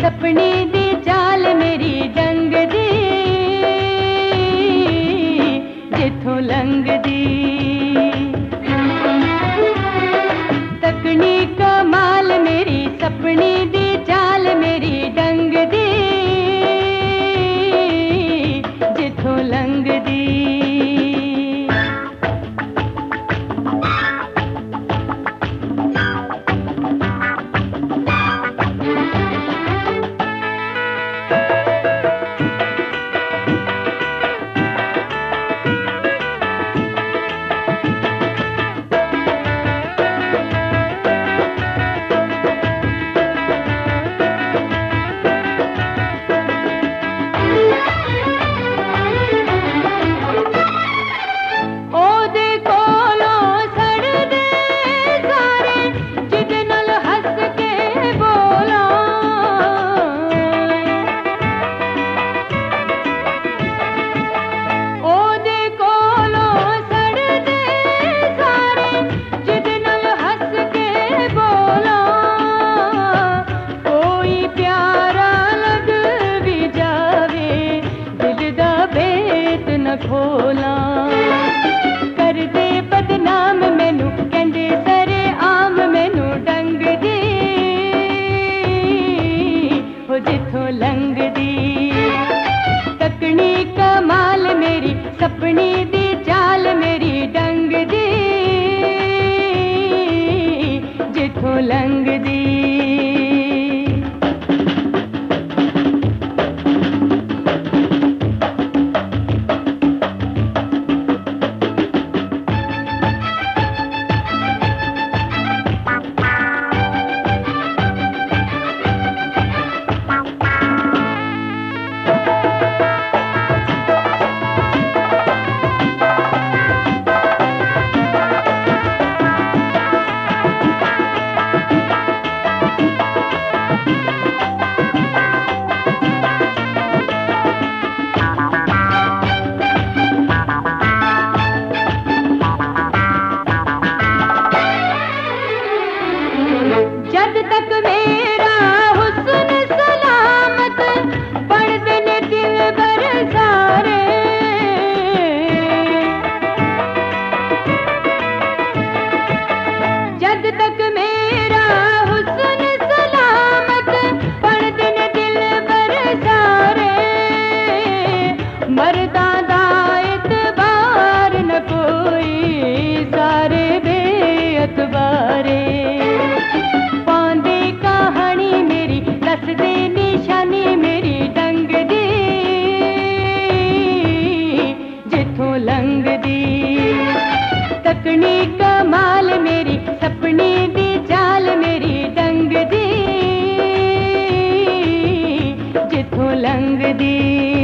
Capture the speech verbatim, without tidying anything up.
सपने दी चाल मेरी डंग दी जिथों लंघ दी तकनी कमाल मेरी सपने दी चाल मेरी डंग दी जिथों लंघ दी खोला कर दे बदनाम मैनू कहंदे सरे आम मैनू डंग दी हो जिथों लंघ दी तकनी कमाल मेरी सपनी दी चाल मेरी डंग दी जिथों लंघ दी जद तक मेरा हुस्न सलामत पढ़ते ने दिल भर सारे जद तक मेरा हुस्न सलामत पढ़ते ने दिल भर सारे मर्दा दा एतबार न कोई सारे बेअतबारे दे निशानी मेरी डंग दी जिथों लंघ दी तकनी कमाल मेरी सपनी दी चाल मेरी डंग दी जिथों लंघ दी।